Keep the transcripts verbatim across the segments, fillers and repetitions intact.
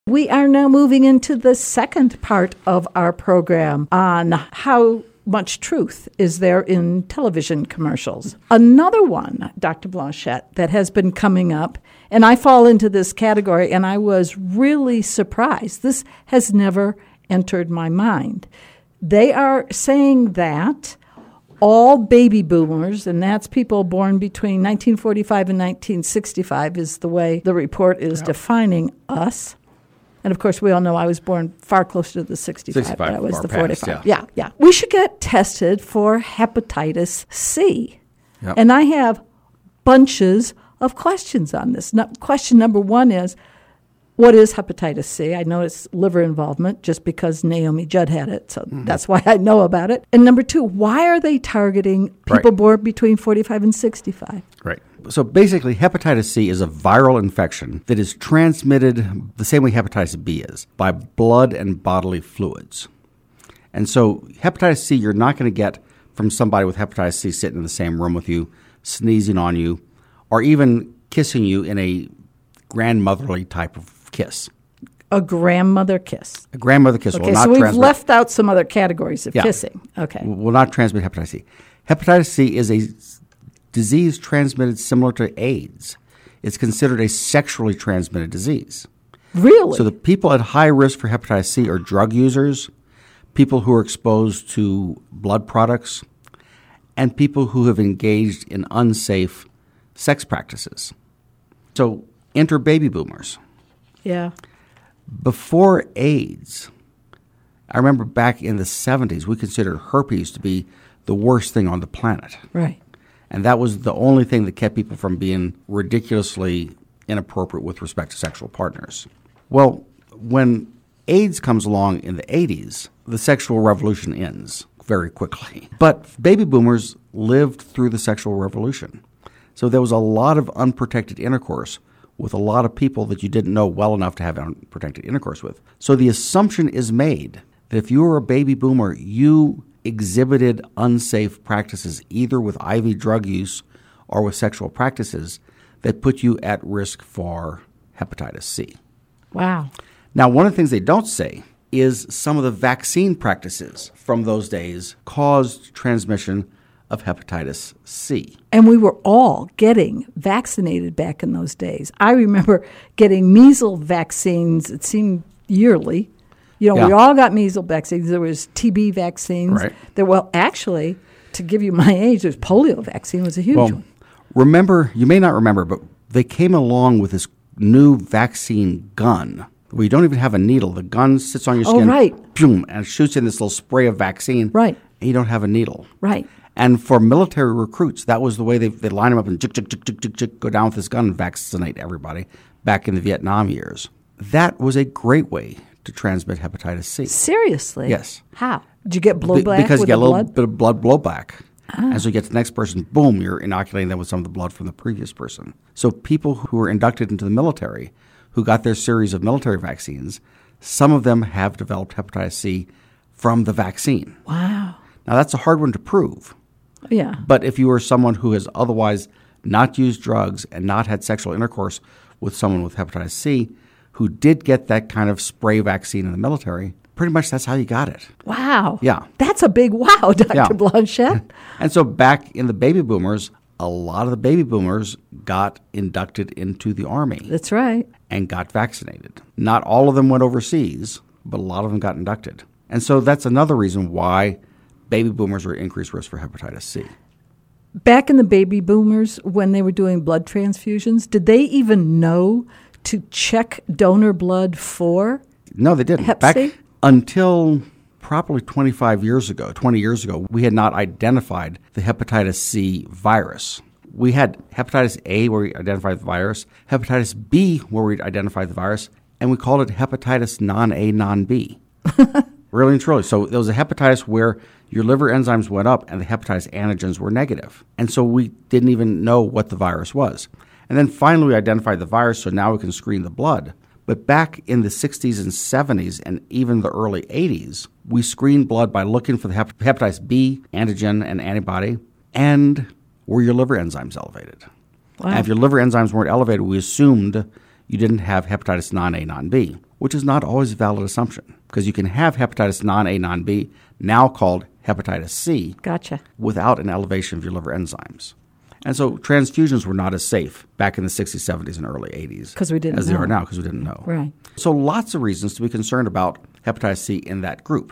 We are now moving into the second part of our program on how much truth is there in television commercials. Another one, Doctor Blanchette, that has been coming up, and I fall into this category, and I was really surprised. This has never entered my mind. They are saying that all baby boomers, and that's people born between nineteen forty-five and nineteen sixty-five is the way the report is yep. defining us. And, of course, we all know I was born far closer to the sixty-five. sixty-five I was far the past, forty-five. yeah. yeah, yeah. We should get tested for hepatitis C. Yep. And I have bunches of questions on this. No, question number one is, what is hepatitis C? I know it's liver involvement just because Naomi Judd had it, so mm-hmm. that's why I know about it. And number two, why are they targeting people right. born between forty-five and sixty-five? Right. So basically, hepatitis C is a viral infection that is transmitted the same way hepatitis B is, by blood and bodily fluids. And so hepatitis C, you're not going to get from somebody with hepatitis C sitting in the same room with you, sneezing on you, or even kissing you in a grandmotherly type of kiss. A grandmother kiss. A grandmother kiss okay, will not so we've transmit. left out some other categories of yeah, kissing. Okay. Will not transmit hepatitis C. Hepatitis C is a disease transmitted similar to AIDS. It's considered a sexually transmitted disease. Really? So the people at high risk for hepatitis C are drug users, people who are exposed to blood products, and people who have engaged in unsafe sex practices. So enter baby boomers. Yeah. Before AIDS, I remember back in the seventies, we considered herpes to be the worst thing on the planet. Right. And that was the only thing that kept people from being ridiculously inappropriate with respect to sexual partners. Well, when AIDS comes along in the eighties, the sexual revolution ends very quickly. But baby boomers lived through the sexual revolution. So there was a lot of unprotected intercourse with a lot of people that you didn't know well enough to have unprotected intercourse with. So the assumption is made that if you were a baby boomer, you exhibited unsafe practices either with I V drug use or with sexual practices that put you at risk for hepatitis C. Wow. Now, one of the things they don't say is some of the vaccine practices from those days caused transmission of hepatitis C. And we were all getting vaccinated back in those days. I remember getting measles vaccines, it seemed yearly. You know, yeah. we all got measles vaccines. There was T B vaccines. Right. There, well, actually, to give you my age, there's polio vaccine was a huge well, one. Remember, you may not remember, but they came along with this new vaccine gun where you don't even have a needle. The gun sits on your skin, oh, right. boom, and it shoots in this little spray of vaccine. Right. And you don't have a needle. Right. And for military recruits, that was the way they they line them up and jick, jick, jick, jick, jick, jick, go down with this gun and vaccinate everybody back in the Vietnam years. That was a great way to transmit hepatitis C. Seriously? Yes. How? Did you get blowback Be- because with you get the a little blood? bit of blood blowback. Ah. As you get to the next person, boom, you're inoculating them with some of the blood from the previous person. So people who were inducted into the military, who got their series of military vaccines, some of them have developed hepatitis C from the vaccine. Wow. Now, that's a hard one to prove. Yeah. But if you are someone who has otherwise not used drugs and not had sexual intercourse with someone with hepatitis C, who did get that kind of spray vaccine in the military, pretty much that's how you got it. Wow. Yeah. That's a big wow, Doctor Yeah. Blanchette. And so back in the baby boomers, a lot of the baby boomers got inducted into the Army. That's right. And got vaccinated. Not all of them went overseas, but a lot of them got inducted. And so that's another reason why baby boomers are at increased risk for hepatitis C. Back in the baby boomers, when they were doing blood transfusions, did they even know to check donor blood for No, they didn't. Hep Back C? until probably twenty-five years ago, twenty years ago, we had not identified the hepatitis C virus. We had hepatitis A where we identified the virus, hepatitis B where we identified the virus, and we called it hepatitis non-A, non-B. Really and truly. So there was a hepatitis where your liver enzymes went up and the hepatitis antigens were negative. And so we didn't even know what the virus was. And then finally we identified the virus, so now we can screen the blood. But back in the sixties and seventies and even the early eighties, we screened blood by looking for the hep- hepatitis B antigen and antibody, and were your liver enzymes elevated? Wow. And if your liver enzymes weren't elevated, we assumed you didn't have hepatitis non-A, non-B. which is not always a valid assumption because you can have hepatitis non-A, non-B, now called hepatitis C, Gotcha. without an elevation of your liver enzymes. And so transfusions were not as safe back in the sixties, seventies, and early eighties 'Cause we didn't as they know. are now because we didn't know. Right. So lots of reasons to be concerned about hepatitis C in that group.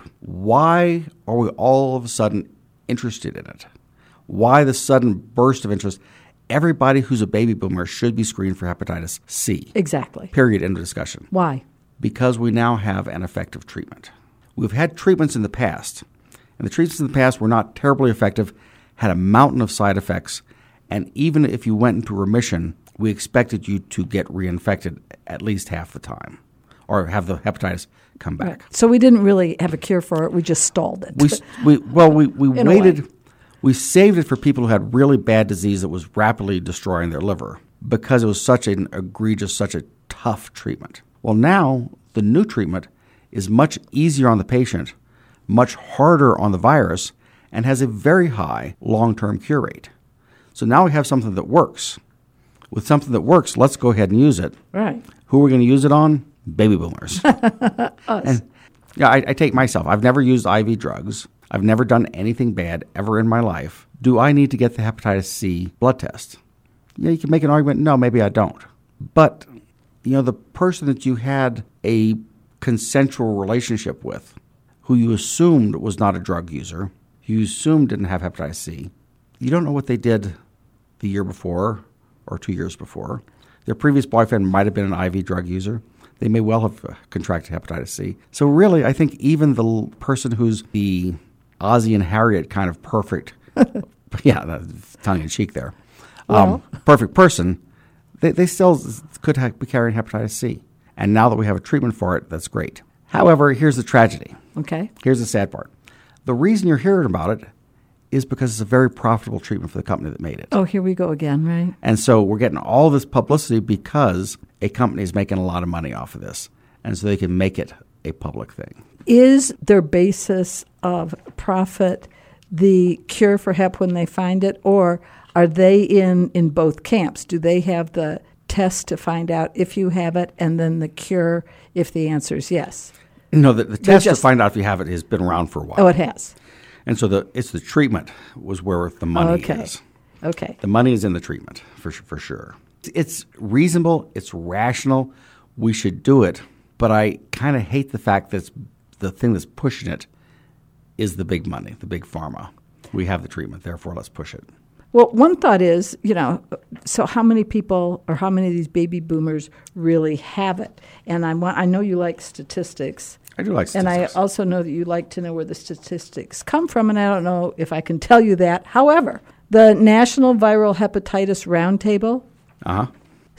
Why are we all of a sudden interested in it? Why the sudden burst of interest? Everybody who's a baby boomer should be screened for hepatitis C. Exactly. Period. End of discussion. Why? Because we now have an effective treatment. We've had treatments in the past, and the treatments in the past were not terribly effective, had a mountain of side effects, and even if you went into remission, we expected you to get reinfected at least half the time or have the hepatitis come back. Right. So we didn't really have a cure for it. We just stalled it. We, we Well, we, we In a way. waited. We saved it for people who had really bad disease that was rapidly destroying their liver because it was such an egregious, such a tough treatment. Well, now the new treatment is much easier on the patient, much harder on the virus, and has a very high long-term cure rate. So now we have something that works. With something that works, let's go ahead and use it. Right. Who are we going to use it on? Baby boomers. Us. And, yeah, I, I take myself. I've never used I V drugs. I've never done anything bad ever in my life. Do I need to get the hepatitis C blood test? Yeah, you can make an argument, no, maybe I don't. But, you know, the person that you had a consensual relationship with, who you assumed was not a drug user, who you assumed didn't have hepatitis C, you don't know what they did the year before or two years before. Their previous boyfriend might have been an I V drug user. They may well have uh, contracted hepatitis C. So really, I think even the l- person who's the Ozzie and Harriet kind of perfect, yeah, that's tongue-in-cheek there, um, Well. perfect person, they, they still could ha- be carrying hepatitis C. And now that we have a treatment for it, that's great. However, here's the tragedy. Okay. Here's the sad part. The reason you're hearing about it is because it's a very profitable treatment for the company that made it. Oh, here we go again, right? And so we're getting all this publicity because a company is making a lot of money off of this. And so they can make it a public thing. Is their basis of profit the cure for hep when they find it, or are they in, in both camps? Do they have the test to find out if you have it and then the cure if the answer is yes? No, the, the test just- to find out if you have it has been around for a while. Oh, it has. And so the it's the treatment was where the money Okay. is. Okay. The money is in the treatment, for for sure. It's reasonable. It's rational. We should do it. But I kind of hate the fact that it's, the thing that's pushing it is the big money, the big pharma. We have the treatment, therefore let's push it. Well, one thought is, you know, so how many people or how many of these baby boomers really have it? And I want, I know you like statistics. I do like And I statistics. also know that you like to know where the statistics come from, and I don't know if I can tell you that. However, the National Viral Hepatitis Roundtable Uh-huh.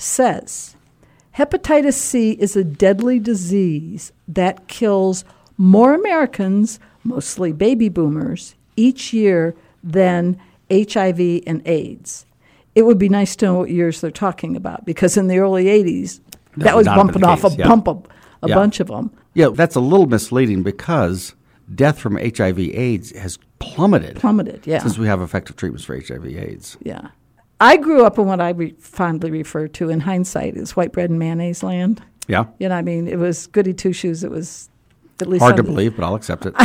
says hepatitis C is a deadly disease that kills more Americans, mostly baby boomers, each year than H I V and AIDS. It would be nice to know what years they're talking about, because in the early eighties, that, That would was not have bumping been the off a case, yeah. bump of a Yeah. bunch of them. Yeah, that's a little misleading because death from H I V AIDS has plummeted, Plummeted, yeah. since we have effective treatments for H I V AIDS. Yeah. I grew up in what I re- fondly refer to in hindsight as white bread and mayonnaise land. Yeah, You know, I mean, it was goody two-shoes. It was at least hard to on the- believe, but I'll accept it.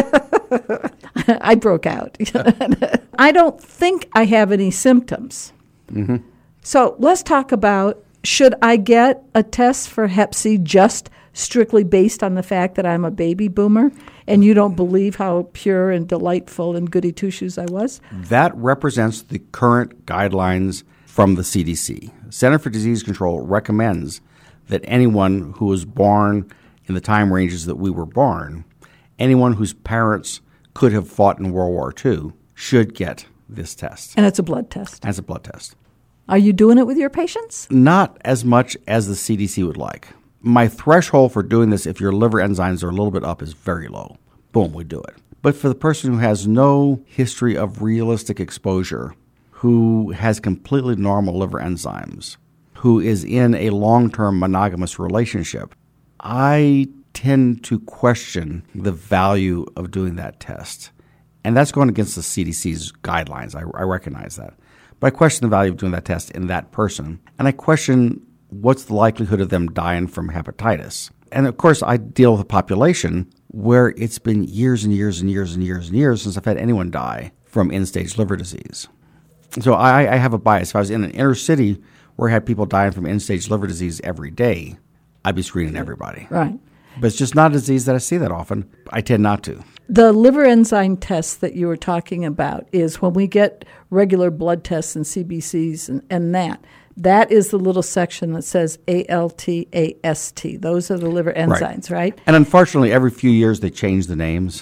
I broke out. I don't think I have any symptoms. Mm-hmm. So let's talk about, should I get a test for hep C just strictly based on the fact that I'm a baby boomer and you don't believe how pure and delightful and goody two-shoes I was? That represents the current guidelines from the C D C. Center for Disease Control recommends that anyone who was born in the time ranges that we were born, anyone whose parents could have fought in World War Two, should get this test. And it's a blood test. As a blood test. Are you doing it with your patients? Not as much as the C D C would like. My threshold for doing this, if your liver enzymes are a little bit up, is very low. Boom, we do it. But for the person who has no history of realistic exposure, who has completely normal liver enzymes, who is in a long-term monogamous relationship, I tend to question the value of doing that test. And that's going against the C D C's guidelines. I, I recognize that. But I question the value of doing that test in that person. And I question what's the likelihood of them dying from hepatitis. And of course, I deal with a population where it's been years and years and years and years and years since I've had anyone die from end-stage liver disease. So I, I have a bias. If I was in an inner city where I had people dying from end-stage liver disease every day, I'd be screening everybody. Right. But it's just not a disease that I see that often. I tend not to. The liver enzyme test that you were talking about is when we get regular blood tests and C B Cs and, and that, that is the little section that says A L T, A S T. Those are the liver enzymes, right? right? And unfortunately, every few years they change the names.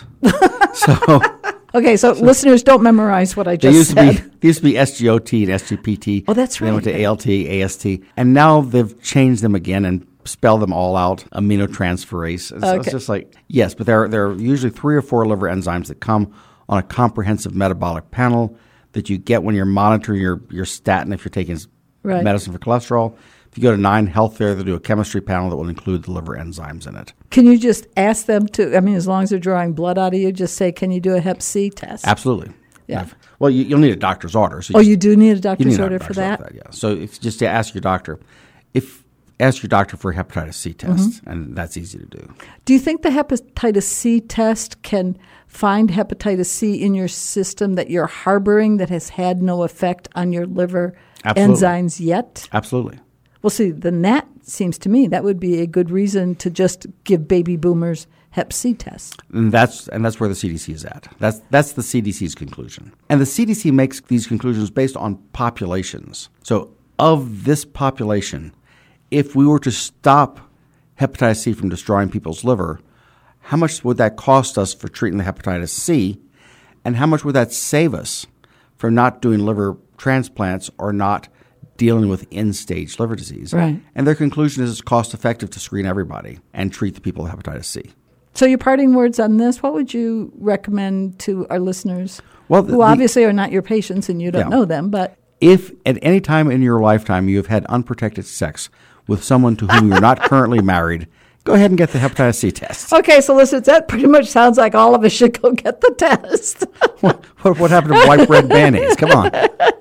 so Okay, so, so listeners, don't memorize what I just they used said. To be, they used to be S G O T and S G P T. Oh, that's right. Then went to A L T, A S T. And now they've changed them again and spell them all out, aminotransferase. And so okay. It's just like, yes, but there, there are usually three or four liver enzymes that come on a comprehensive metabolic panel that you get when you're monitoring your, your statin if you're taking right. medicine for cholesterol. If you go to Nine Health there, they'll do a chemistry panel that will include the liver enzymes in it. Can you just ask them to, I mean, as long as they're drawing blood out of you, just say, can you do a hep C test? Absolutely. Yeah. If, well, you, you'll need a doctor's order. So oh, just, you do need a doctor's need order a doctor's for that? that? Yeah. So if just to ask your doctor, if ask your doctor for a hepatitis C test, mm-hmm. and that's easy to do. Do you think the hepatitis C test can find hepatitis C in your system that you're harboring that has had no effect on your liver Absolutely. enzymes yet? Absolutely. Well, see, then that seems to me that would be a good reason to just give baby boomers hep C tests. And that's and that's where the C D C is at. That's that's the C D C's conclusion. And the C D C makes these conclusions based on populations. So of this population, if we were to stop hepatitis C from destroying people's liver, how much would that cost us for treating the hepatitis C? And how much would that save us for not doing liver transplants or not dealing with end-stage liver disease? Right. And their conclusion is it's cost-effective to screen everybody and treat the people with hepatitis C. So your parting words on this, what would you recommend to our listeners well, the, who obviously are not your patients and you don't yeah. know them, but... If at any time in your lifetime you have had unprotected sex with someone to whom you're not currently married, go ahead and get the hepatitis C test. Okay, so listen, that pretty much sounds like all of us should go get the test. what, what, what happened to white bread mayonnaise? Come on.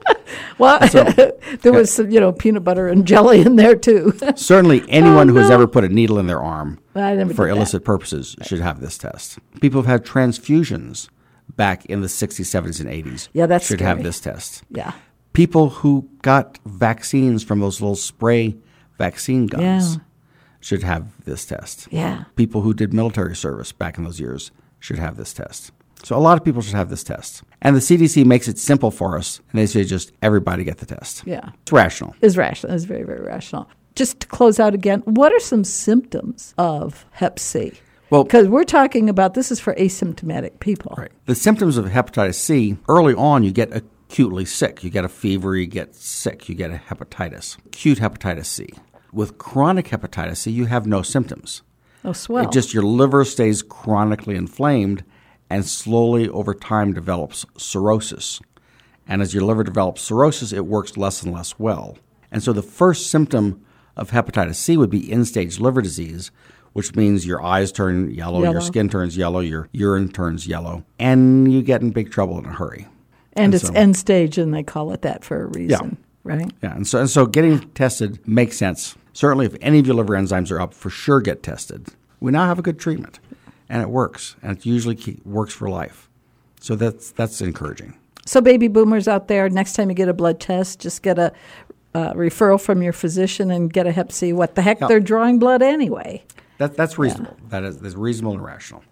Well, so, there was some, you know, peanut butter and jelly in there too. Certainly anyone oh, who has no. ever put a needle in their arm for illicit that. purposes should have this test. People who've had transfusions back in the sixties, seventies, and eighties yeah, that's should scary. have this test. Yeah. People who got vaccines from those little spray vaccine guns yeah. should have this test. Yeah. People who did military service back in those years should have this test. So a lot of people should have this test. And the C D C makes it simple for us, and they say just everybody get the test. Yeah. It's rational. It's rational. It's very, very rational. Just to close out again, what are some symptoms of hep C? Well, because we're talking about this is for asymptomatic people. Right. The symptoms of hepatitis C, early on you get acutely sick. You get a fever, you get sick, you get a hepatitis, acute hepatitis C. With chronic hepatitis C, you have no symptoms. Oh, swell. It just your liver stays chronically inflamed and slowly over time develops cirrhosis. And as your liver develops cirrhosis, it works less and less well. And so the first symptom of hepatitis C would be end-stage liver disease, which means your eyes turn yellow, yellow, your skin turns yellow, your urine turns yellow, and you get in big trouble in a hurry. And, and it's so, end stage, and they call it that for a reason, yeah. right? Yeah, and so, and so getting tested makes sense. Certainly if any of your liver enzymes are up, for sure get tested. We now have a good treatment, and it works, and it usually keep, works for life. So that's that's encouraging. So baby boomers out there, next time you get a blood test, just get a uh, referral from your physician and get a hep C. What the heck? Yeah. They're drawing blood anyway. That, that's reasonable. Yeah. That is that's reasonable and rational.